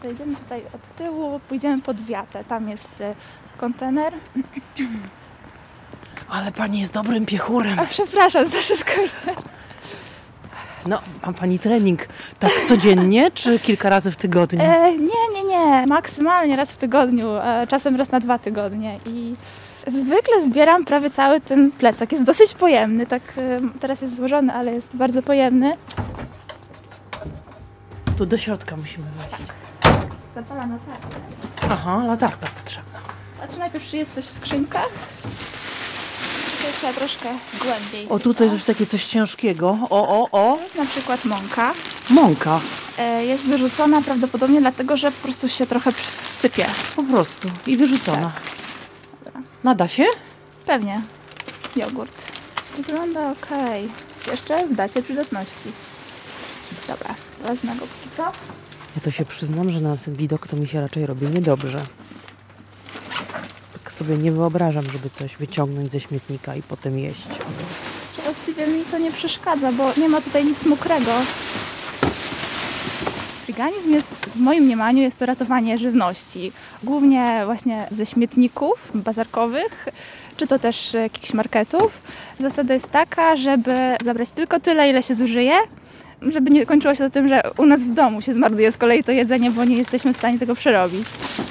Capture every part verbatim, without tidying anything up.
zejdziemy tutaj od tyłu, pójdziemy pod wiatę. Tam jest kontener. Ale pani jest dobrym piechurem. A przepraszam, za szybko idę. No, ma pani trening tak codziennie, czy kilka razy w tygodniu? E, nie, nie, nie. Maksymalnie raz w tygodniu, e, czasem raz na dwa tygodnie. I zwykle zbieram prawie cały ten plecak. Jest dosyć pojemny, tak e, teraz jest złożony, ale jest bardzo pojemny. Tu do środka musimy wejść. Tak. Zapalam latarkę. Aha, latarka potrzebna. Patrzę najpierw, czy jest coś w skrzynkach. Tutaj trzeba troszkę głębiej. O, tutaj już takie coś ciężkiego. O, o, o. To jest na przykład mąka. Mąka. E, jest wyrzucona prawdopodobnie dlatego, że po prostu się trochę sypie. Po prostu. I wyrzucona. Tak. Nada się? Pewnie. Jogurt. Wygląda okej. Okay. Jeszcze w dacie przydatności. Dobra, wezmę go póki co. Ja to się przyznam, że na ten widok to mi się raczej robi niedobrze. Tak sobie nie wyobrażam, żeby coś wyciągnąć ze śmietnika i potem jeść. Właściwie mi to nie przeszkadza, bo nie ma tutaj nic mokrego. Friganizm jest, w moim mniemaniu, jest to ratowanie żywności. Głównie właśnie ze śmietników bazarkowych, czy to też jakichś marketów. Zasada jest taka, żeby zabrać tylko tyle, ile się zużyje, żeby nie kończyło się to tym, że u nas w domu się zmarnuje z kolei to jedzenie, bo nie jesteśmy w stanie tego przerobić.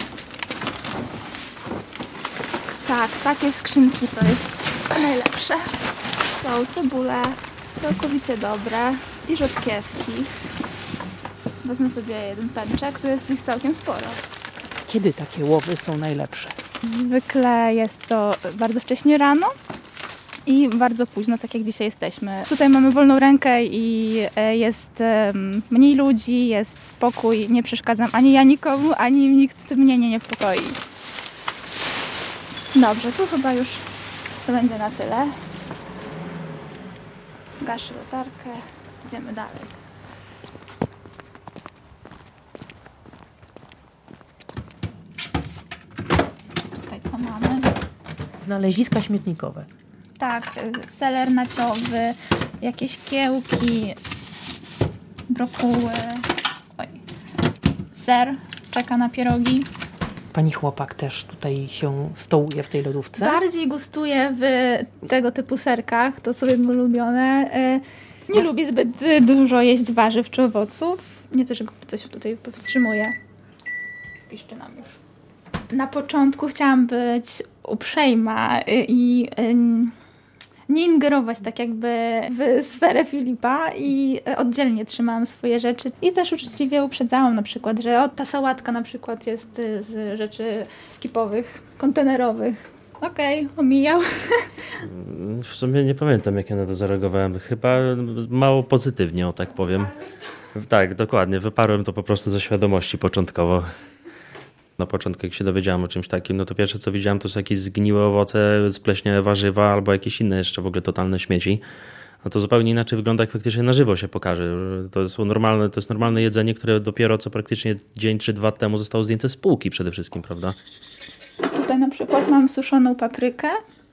Tak, takie skrzynki to jest najlepsze. Są cebule, całkowicie dobre i rzodkiewki. Wezmę sobie jeden pęczek, tu jest ich całkiem sporo. Kiedy takie łowy są najlepsze? Zwykle jest to bardzo wcześnie rano i bardzo późno, tak jak dzisiaj jesteśmy. Tutaj mamy wolną rękę i jest mniej ludzi, jest spokój, nie przeszkadzam ani ja nikomu, ani nikt mnie nie niepokoi. Dobrze, tu chyba już to będzie na tyle. Gaszę latarkę, idziemy dalej. Tutaj co mamy? Znaleziska śmietnikowe. Tak, seler naciowy, jakieś kiełki, brokuły, oj, ser czeka na pierogi. Pani chłopak też tutaj się stołuje w tej lodówce? Bardziej gustuje w tego typu serkach, to są jego ulubione. Nie lubi zbyt dużo jeść warzyw czy owoców. Nie to, że go coś tutaj powstrzymuje. Piszczy nam już. Na początku chciałam być uprzejma i nie ingerować tak jakby w sferę Filipa i oddzielnie trzymałam swoje rzeczy. I też uczciwie uprzedzałam na przykład, że o, ta sałatka na przykład jest z rzeczy skipowych, kontenerowych. Okej, okay, omijał. W sumie nie pamiętam, jak ja na to zareagowałem. Chyba mało pozytywnie, o tak powiem. Tak, dokładnie. Wyparłem to po prostu ze świadomości początkowo. Na początku, jak się dowiedziałem o czymś takim, no to pierwsze, co widziałem, to są jakieś zgniłe owoce, spleśniałe warzywa albo jakieś inne jeszcze w ogóle totalne śmieci. No to zupełnie inaczej wygląda, jak faktycznie na żywo się pokaże. To są normalne, to jest normalne jedzenie, które dopiero co praktycznie dzień czy dwa temu zostało zdjęte z półki przede wszystkim, prawda? Tutaj na przykład mam suszoną paprykę.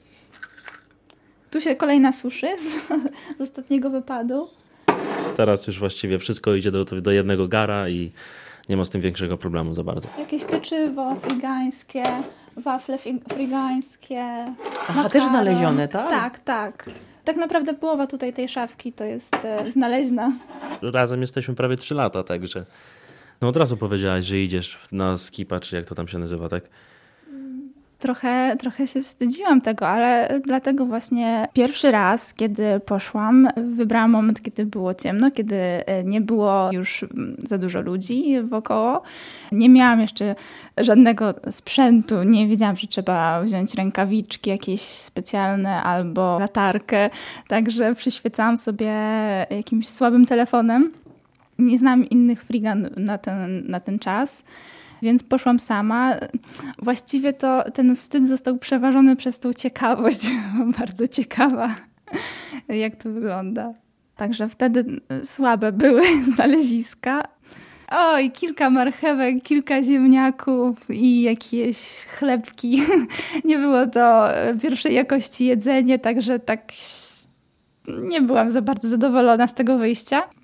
Tu się kolejna suszy z, z ostatniego wypadu. Teraz już właściwie wszystko idzie do, do jednego gara i nie ma z tym większego problemu za bardzo. Jakieś pieczywo frigańskie, wafle frigańskie. Aha, makaron. też znalezione, tak? Tak, tak. Tak naprawdę połowa tutaj tej szafki to jest e, znaleźna. Razem jesteśmy prawie trzy lata, także no od razu powiedziałaś, że idziesz na skipa, czy jak to tam się nazywa, tak? Trochę, trochę się wstydziłam tego, ale dlatego właśnie pierwszy raz, kiedy poszłam, wybrałam moment, kiedy było ciemno, kiedy nie było już za dużo ludzi wokoło. Nie miałam jeszcze żadnego sprzętu, nie wiedziałam, że trzeba wziąć rękawiczki jakieś specjalne albo latarkę, także przyświecałam sobie jakimś słabym telefonem. Nie znam innych frigan na ten, na ten czas. Więc poszłam sama. Właściwie to ten wstyd został przeważony przez tą ciekawość. Bardzo ciekawa, jak to wygląda. Także wtedy słabe były znaleziska. Oj, kilka marchewek, kilka ziemniaków i jakieś chlebki. Nie było to pierwszej jakości jedzenie, także tak nie byłam za bardzo zadowolona z tego wyjścia.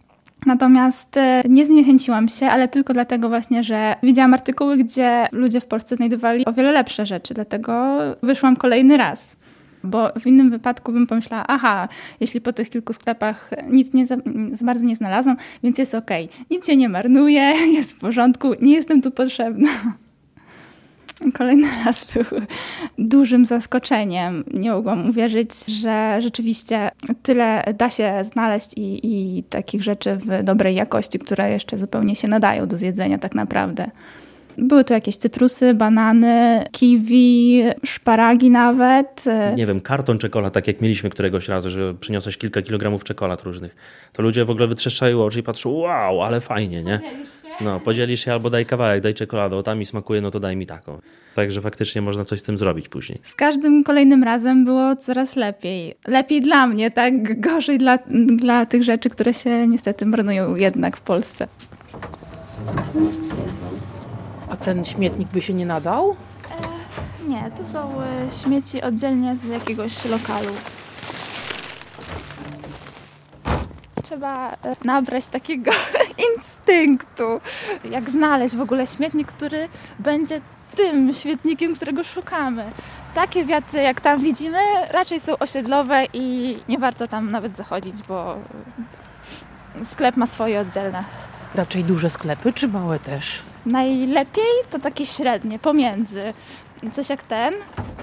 Natomiast nie zniechęciłam się, ale tylko dlatego właśnie, że widziałam artykuły, gdzie ludzie w Polsce znajdowali o wiele lepsze rzeczy, dlatego wyszłam kolejny raz. Bo w innym wypadku bym pomyślała, aha, jeśli po tych kilku sklepach nic nie za, za bardzo nie znalazłam, więc jest okej. Nic się nie marnuje, jest w porządku, nie jestem tu potrzebna. Kolejny raz był dużym zaskoczeniem. Nie mogłam uwierzyć, że rzeczywiście tyle da się znaleźć i, i takich rzeczy w dobrej jakości, które jeszcze zupełnie się nadają do zjedzenia tak naprawdę. Były to jakieś cytrusy, banany, kiwi, szparagi nawet. Nie wiem, karton czekolad, tak jak mieliśmy któregoś razu, że przyniosłeś kilka kilogramów czekolad różnych. To ludzie w ogóle wytrzeszczają oczy i patrzą, wow, ale fajnie, nie? Podzielisz się? No, podzielisz się albo daj kawałek, daj czekoladę, o ta mi smakuje, no to daj mi taką. Także faktycznie można coś z tym zrobić później. Z każdym kolejnym razem było coraz lepiej. Lepiej dla mnie, tak? Gorzej dla, dla tych rzeczy, które się niestety marnują jednak w Polsce. A ten śmietnik by się nie nadał? E, nie, to są śmieci oddzielnie z jakiegoś lokalu. Trzeba nabrać takiego instynktu, jak znaleźć w ogóle śmietnik, który będzie tym śmietnikiem, którego szukamy. Takie wiaty, jak tam widzimy, raczej są osiedlowe i nie warto tam nawet zachodzić, bo sklep ma swoje oddzielne. Raczej duże sklepy, czy małe też? Najlepiej to takie średnie, pomiędzy. Coś jak ten.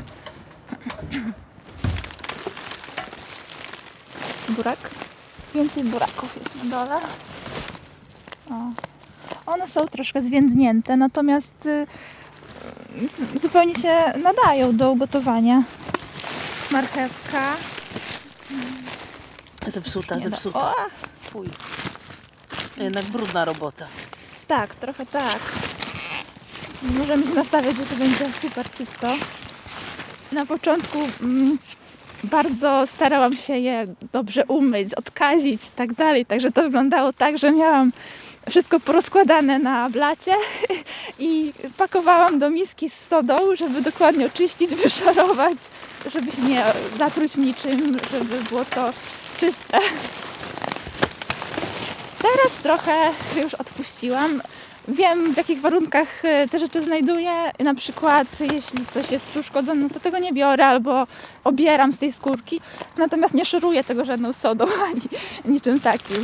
Burak. Więcej buraków jest na dole. O. One są troszkę zwiędnięte, natomiast y, zupełnie się nadają do ugotowania. Marchewka. Zepsuta, Nie zepsuta. O, Fuj. Jednak brudna robota. tak, trochę tak. Możemy się nastawiać, że to będzie super czysto. Na początku mm, bardzo starałam się je dobrze umyć, odkazić i tak dalej. Także to wyglądało tak, że miałam wszystko porozkładane na blacie i pakowałam do miski z sodą, żeby dokładnie oczyścić, wyszarować, żeby się nie zatruć niczym, żeby było to czyste. Teraz trochę już odpuściłam. Wiem, w jakich warunkach te rzeczy znajduję. Na przykład, jeśli coś jest uszkodzone, no to tego nie biorę albo obieram z tej skórki. Natomiast nie szoruję tego żadną sodą ani niczym takim.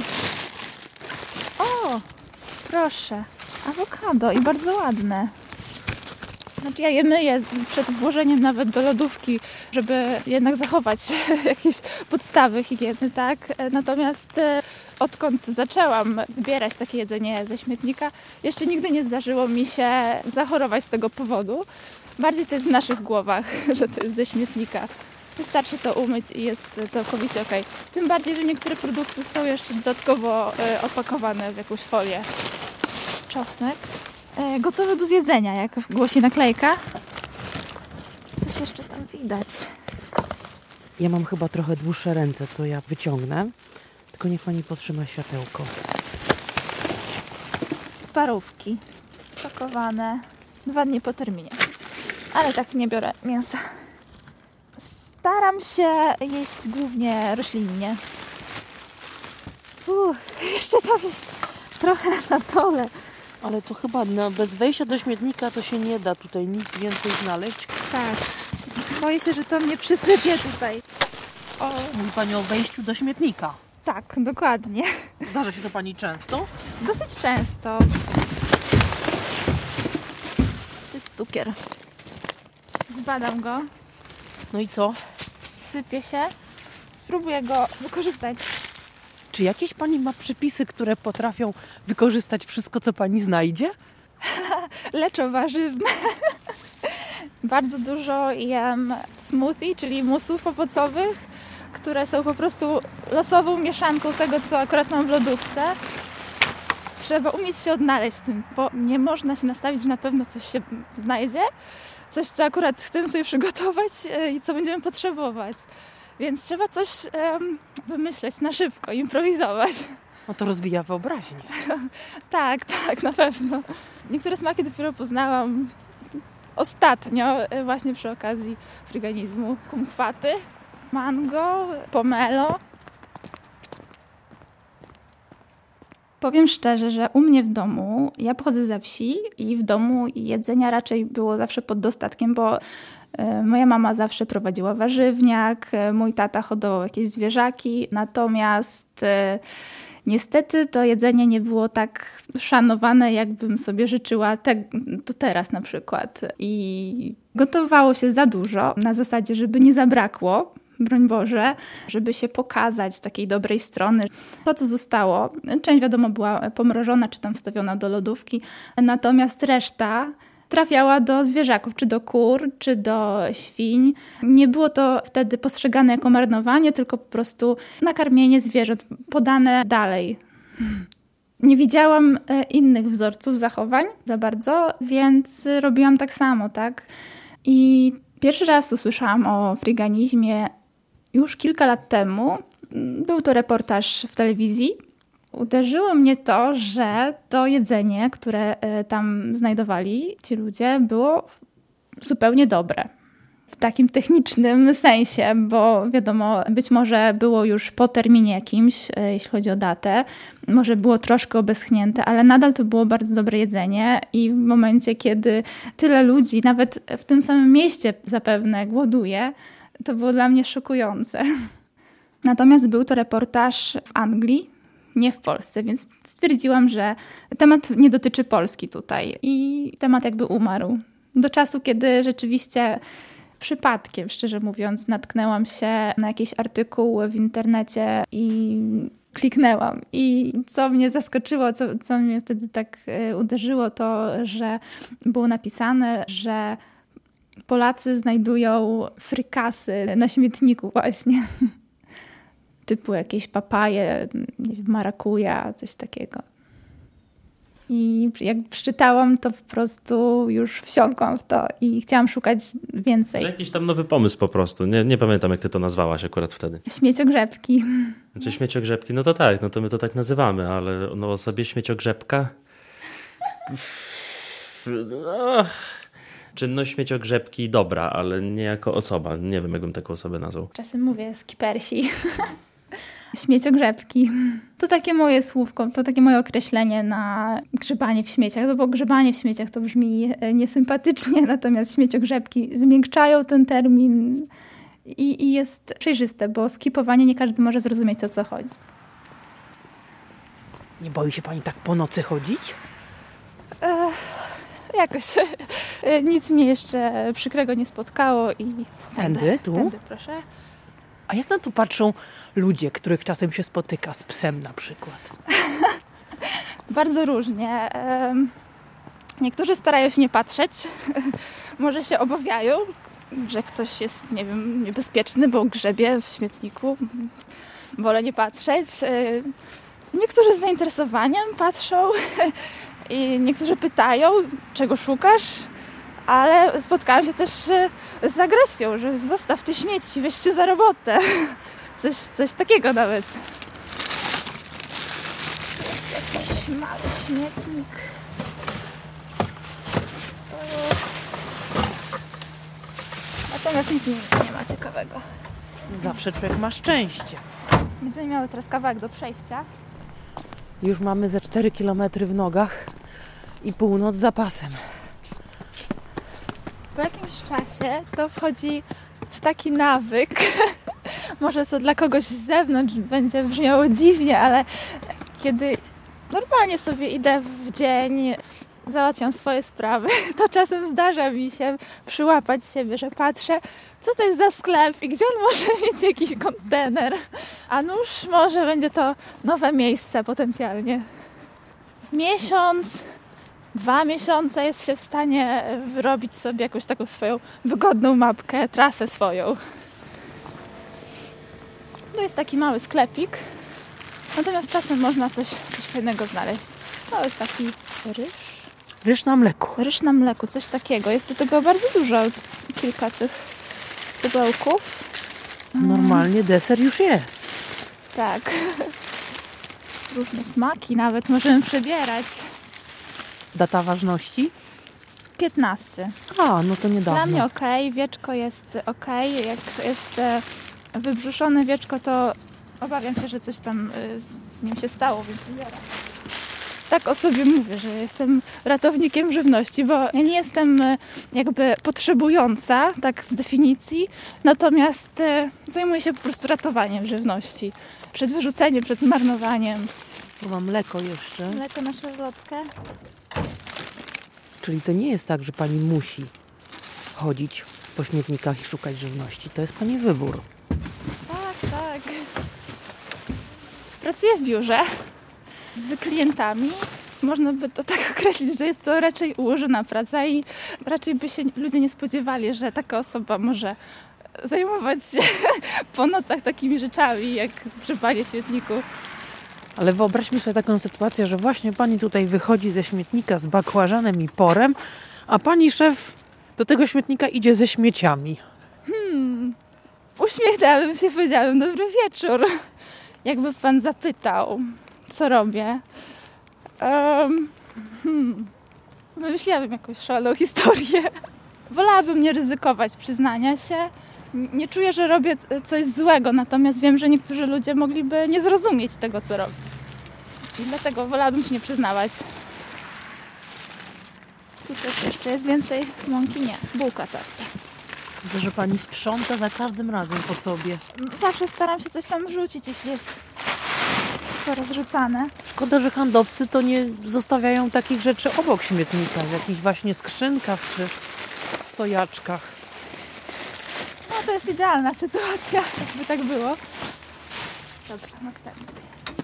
O, proszę, awokado i bardzo ładne. Znaczy ja je myję przed włożeniem nawet do lodówki, żeby jednak zachować jakieś podstawy higieny, tak? Natomiast odkąd zaczęłam zbierać takie jedzenie ze śmietnika, jeszcze nigdy nie zdarzyło mi się zachorować z tego powodu. Bardziej to jest w naszych głowach, że to jest ze śmietnika. Wystarczy to umyć i jest całkowicie okej. Tym bardziej, że niektóre produkty są jeszcze dodatkowo opakowane w jakąś folię. Czosnek. Gotowy do zjedzenia, jak głosi naklejka. Coś jeszcze tam widać. Ja mam chyba trochę dłuższe ręce, to ja wyciągnę. Tylko niech pani potrzyma światełko. Parówki spakowane dwa dni po terminie. Ale tak nie biorę mięsa. Staram się jeść głównie roślinnie. Uff, jeszcze tam jest trochę na dole. Ale to chyba no, bez wejścia do śmietnika to się nie da tutaj nic więcej znaleźć. Tak. Boję się, że to mnie przysypie tutaj. O. Mówi pani o wejściu do śmietnika. Tak, dokładnie. Zdarza się to pani często? Dosyć często. To jest cukier. Zbadam go. No i co? Sypie się. Spróbuję go wykorzystać. Czy jakieś pani ma przepisy, które potrafią wykorzystać wszystko, co pani znajdzie? Leczo-warzywne. Bardzo dużo jem smoothie, czyli musów owocowych, które są po prostu losową mieszanką tego, co akurat mam w lodówce. Trzeba umieć się odnaleźć w tym, bo nie można się nastawić, że na pewno coś się znajdzie, coś, co akurat chcemy sobie przygotować i co będziemy potrzebować. Więc trzeba coś um, wymyśleć na szybko, improwizować. No to rozwija wyobraźnię. Tak, tak, na pewno. Niektóre smaki dopiero poznałam ostatnio, właśnie przy okazji freeganizmu. Kumkwaty, mango, pomelo. Powiem szczerze, że u mnie w domu, ja pochodzę ze wsi i w domu jedzenia raczej było zawsze pod dostatkiem, bo moja mama zawsze prowadziła warzywniak, mój tata hodował jakieś zwierzaki, natomiast niestety to jedzenie nie było tak szanowane, jakbym sobie życzyła te, to teraz na przykład. I gotowało się za dużo na zasadzie, żeby nie zabrakło, broń Boże, żeby się pokazać z takiej dobrej strony. To, co zostało, część wiadomo była pomrożona czy tam wstawiona do lodówki, natomiast reszta trafiała do zwierzaków, czy do kur, czy do świń. Nie było to wtedy postrzegane jako marnowanie, tylko po prostu nakarmienie zwierząt, podane dalej. Nie widziałam innych wzorców zachowań za bardzo, więc robiłam tak samo, tak? I pierwszy raz usłyszałam o friganizmie już kilka lat temu. Był to reportaż w telewizji. Uderzyło mnie to, że to jedzenie, które tam znajdowali ci ludzie, było zupełnie dobre. W takim technicznym sensie, bo wiadomo, być może było już po terminie jakimś, jeśli chodzi o datę, może było troszkę obeschnięte, ale nadal to było bardzo dobre jedzenie i w momencie, kiedy tyle ludzi, nawet w tym samym mieście zapewne głoduje, to było dla mnie szokujące. Natomiast był to reportaż w Anglii, nie w Polsce, więc stwierdziłam, że temat nie dotyczy Polski tutaj i temat jakby umarł. Do czasu, kiedy rzeczywiście przypadkiem, szczerze mówiąc, natknęłam się na jakiś artykuł w internecie i kliknęłam. I co mnie zaskoczyło, co, co mnie wtedy tak uderzyło, to, że było napisane, że Polacy znajdują frykasy na śmietniku właśnie. Typu jakieś papaje, nie wiem, marakuja, coś takiego. I jak przeczytałam, to po prostu już wsiąkłam w to i chciałam szukać więcej. Że jakiś tam nowy pomysł po prostu. Nie, nie pamiętam, jak ty to nazwałaś akurat wtedy. Śmieciogrzebki. Znaczy śmieciogrzebki, no to tak, no to my to tak nazywamy, ale no o sobie śmieciogrzebka? No, czynność śmieciogrzebki dobra, ale nie jako osoba. Nie wiem, jakbym taką osobę nazwał. Czasem mówię skipersi. Śmieciogrzebki. To takie moje słówko, to takie moje określenie na grzebanie w śmieciach, no bo grzebanie w śmieciach to brzmi niesympatycznie, natomiast śmieciogrzebki zmiękczają ten termin i, i jest przejrzyste, bo skipowanie nie każdy może zrozumieć, o co chodzi. Nie boi się pani tak po nocy chodzić? Ech, jakoś nic mnie jeszcze przykrego nie spotkało i tędy, Tędy, tu? Tędy, proszę. A jak na to patrzą ludzie, których czasem się spotyka z psem na przykład? Bardzo różnie. Niektórzy starają się nie patrzeć. Może się obawiają, że ktoś jest, nie wiem, niebezpieczny, bo grzebie w śmietniku. Wolę nie patrzeć. Niektórzy z zainteresowaniem patrzą i niektórzy pytają, czego szukasz? Ale spotkałam się też z agresją, że zostaw te śmieci, weź się za robotę. Coś, coś takiego nawet. Jest jakiś mały śmietnik. Natomiast nic nie ma ciekawego. Zawsze człowiek ma szczęście. Będziemy miały teraz kawałek do przejścia. Już mamy ze cztery kilometry w nogach i północ za pasem. Po jakimś czasie to wchodzi w taki nawyk. Może to dla kogoś z zewnątrz będzie brzmiało dziwnie, ale kiedy normalnie sobie idę w dzień, załatwiam swoje sprawy, to czasem zdarza mi się przyłapać siebie, że patrzę, co to jest za sklep i gdzie on może mieć jakiś kontener. A nuż może będzie to nowe miejsce potencjalnie. W miesiąc, dwa miesiące jest się w stanie wyrobić sobie jakąś taką swoją wygodną mapkę, trasę swoją. Tu jest taki mały sklepik, natomiast czasem można coś, coś fajnego znaleźć. To jest taki ryż. Ryż na mleku. Ryż na mleku, coś takiego. Jest do tego bardzo dużo, kilka tych pudełków. Normalnie deser już jest. Tak. Różne smaki nawet możemy przebierać. Data ważności? piętnasty. A, no to niedawno. Dla mnie okej, wieczko jest okej. Jak jest e, wybrzuszone wieczko, to obawiam się, że coś tam e, z nim się stało, więc biorę. tak o sobie mówię, że jestem ratownikiem żywności, bo ja nie jestem jakby potrzebująca, tak z definicji, natomiast zajmuję się po prostu ratowaniem żywności. Przed wyrzuceniem, przed zmarnowaniem. Tu mam mleko jeszcze. Mleko na szarlotkę. Czyli to nie jest tak, że pani musi chodzić po śmietnikach i szukać żywności. To jest pani wybór. Tak, tak. Pracuję w biurze z klientami. Można by to tak określić, że jest to raczej ułożona praca i raczej by się ludzie nie spodziewali, że taka osoba może zajmować się po nocach takimi rzeczami, jak grzebanie śmietniku. Ale wyobraźmy sobie taką sytuację, że właśnie pani tutaj wychodzi ze śmietnika z bakłażanem i porem, a pani szef do tego śmietnika idzie ze śmieciami. Hmm, uśmiechnęłabym się, powiedziałabym dobry wieczór. Jakby pan zapytał, co robię. Um, hmm, wymyśliłabym jakąś szaloną historię. Wolałabym nie ryzykować przyznania się. Nie czuję, że robię coś złego, natomiast wiem, że niektórzy ludzie mogliby nie zrozumieć tego, co robię. I dlatego wolałabym się nie przyznawać. Tu coś jeszcze jest więcej mąki? Nie. Bułka torta. Widzę, że pani sprząta za każdym razem po sobie. Zawsze staram się coś tam wrzucić, jeśli jest to rozrzucane. Szkoda, że handlowcy to nie zostawiają takich rzeczy obok śmietnika, w jakichś właśnie skrzynkach czy stojaczkach. No to jest idealna sytuacja, jakby tak było. Dobra, następny.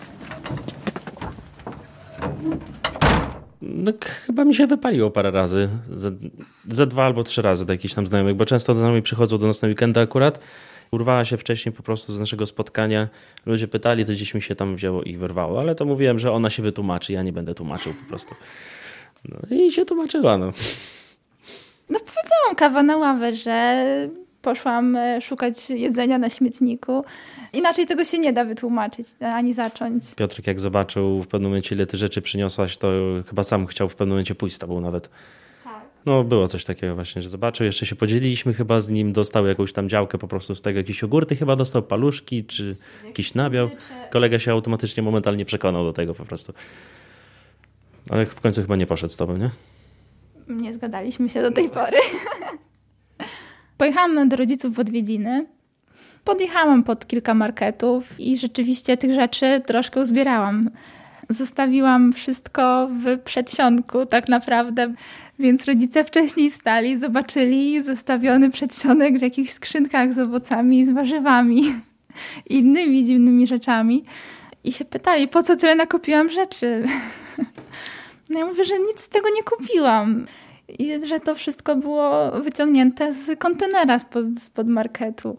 No, chyba mi się wypaliło parę razy. Ze, ze dwa albo trzy razy do jakichś tam znajomych, bo często znajomi przychodzą do nas na weekendy akurat. Urwała się wcześniej po prostu z naszego spotkania. Ludzie pytali, to gdzieś mi się tam wzięło i wyrwało, ale to mówiłem, że ona się wytłumaczy, ja nie będę tłumaczył po prostu. No i się tłumaczyła, no. No powiedziałam kawa na ławę, że poszłam szukać jedzenia na śmietniku. Inaczej tego się nie da wytłumaczyć, ani zacząć. Piotrek jak zobaczył w pewnym momencie, ile ty rzeczy przyniosłaś, to chyba sam chciał w pewnym momencie pójść z tobą nawet. Tak. No było coś takiego właśnie, że zobaczył, jeszcze się podzieliliśmy chyba z nim, dostał jakąś tam działkę po prostu z tego, jakieś jogurty chyba dostał, paluszki czy jakiś nabiał. Kolega się automatycznie, momentalnie przekonał do tego po prostu. Ale w końcu chyba nie poszedł z tobą, nie? Nie zgadaliśmy się do tej pory. Pojechałam do rodziców w odwiedziny. Podjechałam pod kilka marketów i rzeczywiście tych rzeczy troszkę uzbierałam. Zostawiłam wszystko w przedsionku tak naprawdę, więc rodzice wcześniej wstali, zobaczyli zostawiony przedsionek w jakichś skrzynkach z owocami, z warzywami i innymi dziwnymi rzeczami i się pytali, po co tyle nakupiłam rzeczy. No ja mówię, że nic z tego nie kupiłam. I że to wszystko było wyciągnięte z kontenera spod, spod marketu.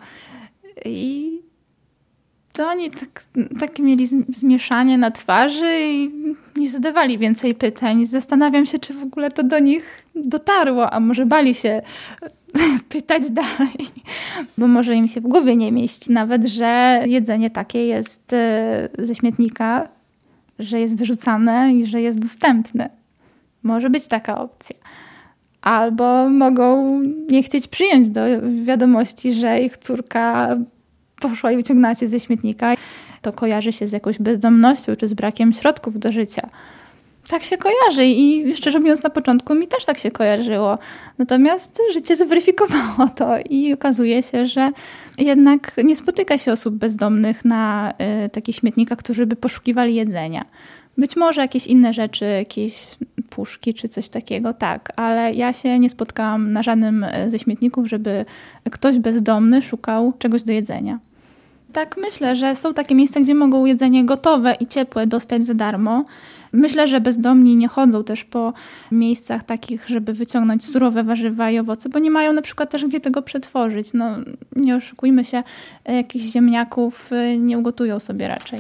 I to oni tak, takie mieli zmieszanie na twarzy i nie zadawali więcej pytań. Zastanawiam się, czy w ogóle to do nich dotarło, a może bali się pytać dalej. Bo może im się w głowie nie mieści nawet, że jedzenie takie jest ze śmietnika, że jest wyrzucane i że jest dostępne. Może być taka opcja. Albo mogą nie chcieć przyjąć do wiadomości, że ich córka poszła i wyciągnęła cię ze śmietnika. To kojarzy się z jakąś bezdomnością czy z brakiem środków do życia. Tak się kojarzy i szczerze mówiąc na początku mi też tak się kojarzyło. Natomiast życie zweryfikowało to i okazuje się, że jednak nie spotyka się osób bezdomnych na y, takich śmietnikach, którzy by poszukiwali jedzenia. Być może jakieś inne rzeczy, jakieś puszki czy coś takiego, tak, ale ja się nie spotkałam na żadnym ze śmietników, żeby ktoś bezdomny szukał czegoś do jedzenia. Tak, myślę, że są takie miejsca, gdzie mogą jedzenie gotowe i ciepłe dostać za darmo. Myślę, że bezdomni nie chodzą też po miejscach takich, żeby wyciągnąć surowe warzywa i owoce, bo nie mają na przykład też gdzie tego przetworzyć. No, nie oszukujmy się, jakichś ziemniaków nie ugotują sobie raczej.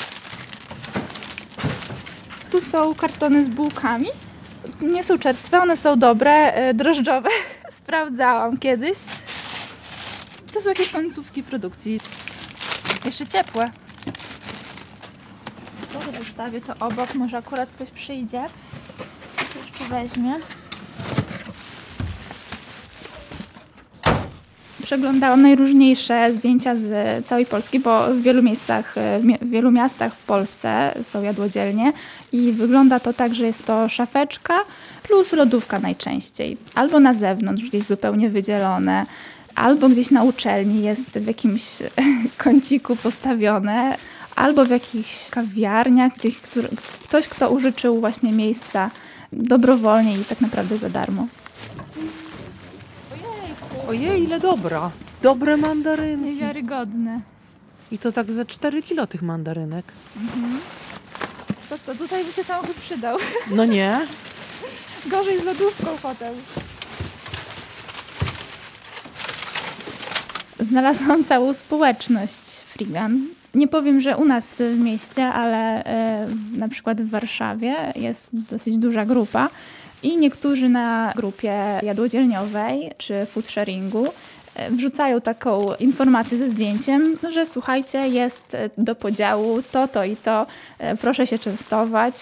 Tu są kartony z bułkami. Nie są czerstwe, one są dobre, drożdżowe. Sprawdzałam kiedyś. To są jakieś końcówki produkcji. Jeszcze ciepłe. Może zostawię to obok, może akurat ktoś przyjdzie. To jeszcze weźmie. Przeglądałam najróżniejsze zdjęcia z całej Polski, bo w wielu miejscach, w wielu miastach w Polsce są jadłodzielnie i wygląda to tak, że jest to szafeczka plus lodówka najczęściej. Albo na zewnątrz, gdzieś zupełnie wydzielone, albo gdzieś na uczelni jest w jakimś kąciku postawione, albo w jakichś kawiarniach, gdzie ktoś, kto użyczył właśnie miejsca dobrowolnie i tak naprawdę za darmo. Ojej, ile dobra. Dobre mandarynki. Niewiarygodne. I to tak za cztery kilo tych mandarynek. Mhm. To co, tutaj by się samochód przydał. No nie? Gorzej z lodówką potem. Znalazłam całą społeczność Freegan. Nie powiem, że u nas w mieście, ale e, na przykład w Warszawie jest dosyć duża grupa i niektórzy na grupie jadłodzielniowej czy food sharingu e, wrzucają taką informację ze zdjęciem, że słuchajcie, jest do podziału to, to i to, e, proszę się częstować.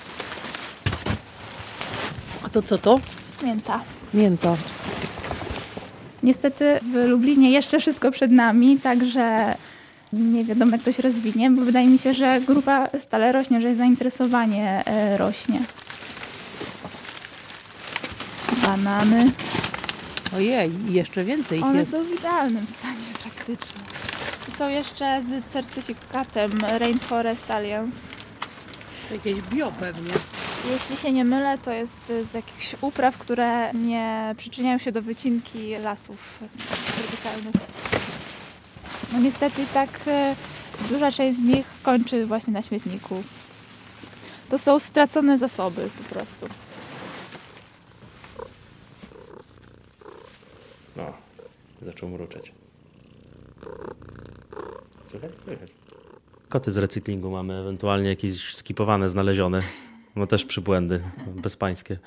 A to co to? Mięta. Mięta. Niestety w Lublinie jeszcze wszystko przed nami, także nie wiadomo, jak to się rozwinie, bo wydaje mi się, że grupa stale rośnie, że zainteresowanie rośnie. Banany. Ojej, jeszcze więcej ich One jest. są w idealnym stanie praktycznie. Są jeszcze z certyfikatem Rainforest Alliance. Jakieś bio pewnie. Jeśli się nie mylę, to jest z jakichś upraw, które nie przyczyniają się do wycinki lasów tropikalnych. No niestety tak e, duża część z nich kończy właśnie na śmietniku. To są stracone zasoby po prostu. No, zaczął mruczeć. Słychać? Słychać. Koty z recyklingu mamy, ewentualnie jakieś skipowane, znalezione. No też przybłędy bezpańskie.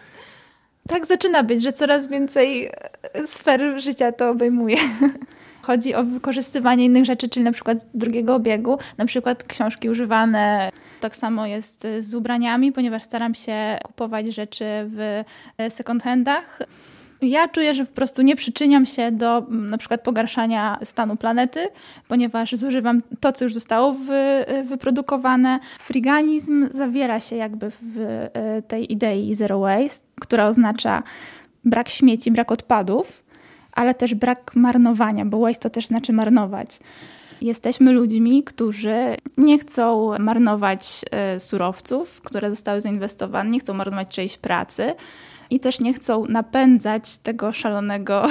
Tak zaczyna być, że coraz więcej sfer życia to obejmuje. Chodzi o wykorzystywanie innych rzeczy, czyli na przykład drugiego obiegu, na przykład książki używane. Tak samo jest z ubraniami, ponieważ staram się kupować rzeczy w second handach. Ja czuję, że po prostu nie przyczyniam się do na przykład pogarszania stanu planety, ponieważ zużywam to, co już zostało wy, wyprodukowane. Freeganizm zawiera się jakby w tej idei zero waste, która oznacza brak śmieci, brak odpadów, ale też brak marnowania, bo waste to też znaczy marnować. Jesteśmy ludźmi, którzy nie chcą marnować surowców, które zostały zainwestowane, nie chcą marnować czyjejś pracy i też nie chcą napędzać tego szalonego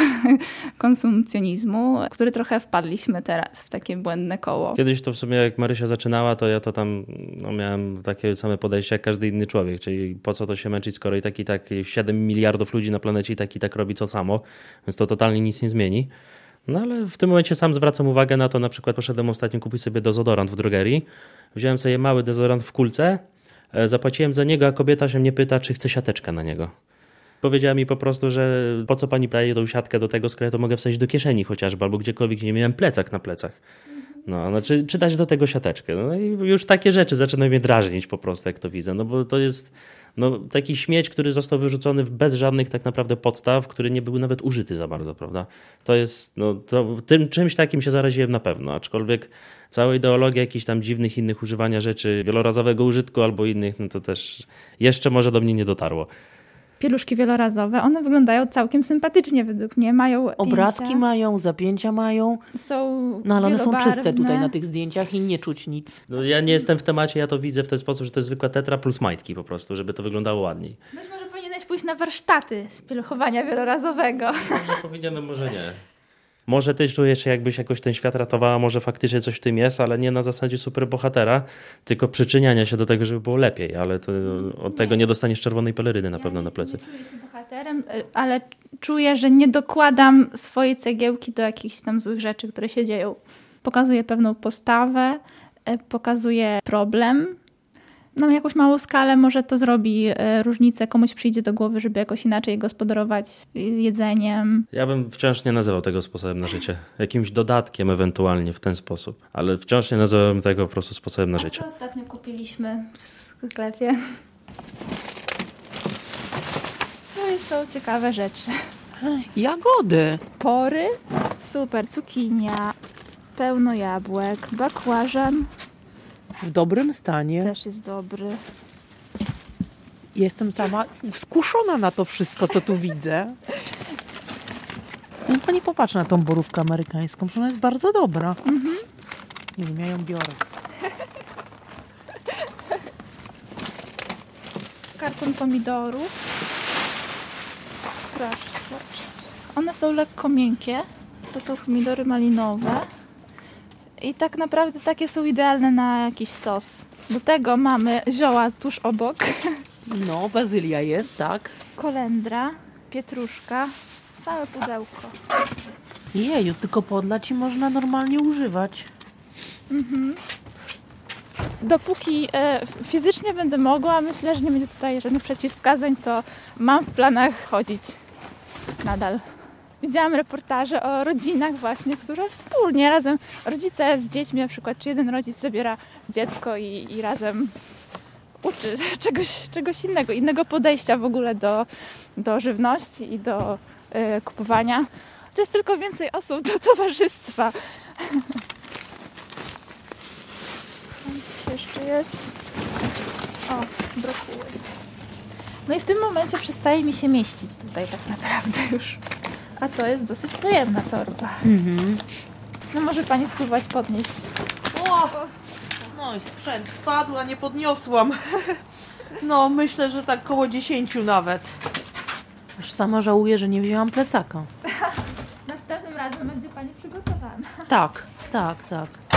konsumpcjonizmu, w który trochę wpadliśmy teraz w takie błędne koło. Kiedyś to w sumie jak Marysia zaczynała, to ja to tam no, miałem takie same podejście jak każdy inny człowiek, czyli po co to się męczyć, skoro i tak i tak siedem miliardów ludzi na planecie i tak i tak robi to samo, więc to totalnie nic nie zmieni. No ale w tym momencie sam zwracam uwagę na to, na przykład poszedłem ostatnio kupić sobie dezodorant w drogerii, wziąłem sobie mały dezodorant w kulce, zapłaciłem za niego, a kobieta się mnie pyta, czy chce siateczkę na niego. Powiedziała mi po prostu, że po co pani daje tą siatkę do tego, skoro ja to mogę wsadzić do kieszeni chociażby, albo gdziekolwiek, nie miałem plecak na plecach. No, znaczy, czy dać do tego siateczkę? No i już takie rzeczy zaczynają mnie drażnić po prostu, jak to widzę, no bo to jest no, taki śmieć, który został wyrzucony bez żadnych tak naprawdę podstaw, który nie był nawet użyty za bardzo, prawda? To jest, no, to tym czymś takim się zaraziłem na pewno, aczkolwiek cała ideologia jakichś tam dziwnych innych używania rzeczy, wielorazowego użytku albo innych, no to też jeszcze może do mnie nie dotarło. Pieluszki wielorazowe, one wyglądają całkiem sympatycznie według mnie, mają obrazki pięcia. mają, zapięcia mają. Są No ale one są wielobarwne. czyste tutaj na tych zdjęciach i nie czuć nic. No, ja nie jestem w temacie, ja to widzę w ten sposób, że to jest zwykła tetra plus majtki po prostu, żeby to wyglądało ładniej. Być może powinieneś pójść na warsztaty z pieluchowania wielorazowego. Może powinienem, może nie. Może ty czujesz się, jakbyś jakoś ten świat ratowała, może faktycznie coś w tym jest, ale nie na zasadzie superbohatera, tylko przyczyniania się do tego, żeby było lepiej, ale to, od tego nie dostaniesz czerwonej peleryny na Ja pewno nie, na plecy. Nie czuję się bohaterem, ale czuję, że nie dokładam swojej cegiełki do jakichś tam złych rzeczy, które się dzieją. Pokazuję pewną postawę, pokazuję problem. Na jakąś małą skalę może to zrobi różnicę, komuś przyjdzie do głowy, żeby jakoś inaczej gospodarować jedzeniem. Ja bym wciąż nie nazywał tego sposobem na życie. Jakimś dodatkiem ewentualnie w ten sposób, ale wciąż nie nazywałbym tego po prostu sposobem na A życie. co ostatnio kupiliśmy w sklepie? No i są ciekawe rzeczy. Jagody. Pory, Super, cukinia, pełno jabłek, bakłażan W dobrym stanie. też jest dobry. Jestem sama skuszona na to wszystko, co tu widzę. Niech pani popatrzy na tą borówkę amerykańską, że ona jest bardzo dobra. Mhm. Nie wiem, ja ją biorę. Karton pomidorów. Proszę, zobaczcie. One są lekko miękkie. To są pomidory malinowe. I tak naprawdę takie są idealne na jakiś sos. Do tego mamy zioła tuż obok. No, bazylia jest, tak. Kolendra, pietruszka, całe pudełko. Jeju, tylko podlać i można normalnie używać. Mhm. Dopóki e, fizycznie będę mogła, myślę, że nie będzie tutaj żadnych przeciwwskazań, to mam w planach chodzić nadal. Widziałam reportaże o rodzinach właśnie, które wspólnie, razem, rodzice z dziećmi na przykład, czy jeden rodzic zabiera dziecko i, i razem uczy czegoś, czegoś innego, innego podejścia w ogóle do, do żywności i do y, kupowania. To jest tylko więcej osób do towarzystwa. Gdzieś jeszcze jest. O, brokuły. No i w tym momencie przestaje mi się mieścić tutaj tak naprawdę już. A to jest dosyć pojemna torba. Mhm. No może pani spróbować podnieść. O! No i sprzęt spadł, a nie podniosłam. No, myślę, że tak koło dziesięciu nawet. Aż sama żałuję, że nie wzięłam plecaka. Następnym razem będzie pani przygotowana. Tak, tak, tak.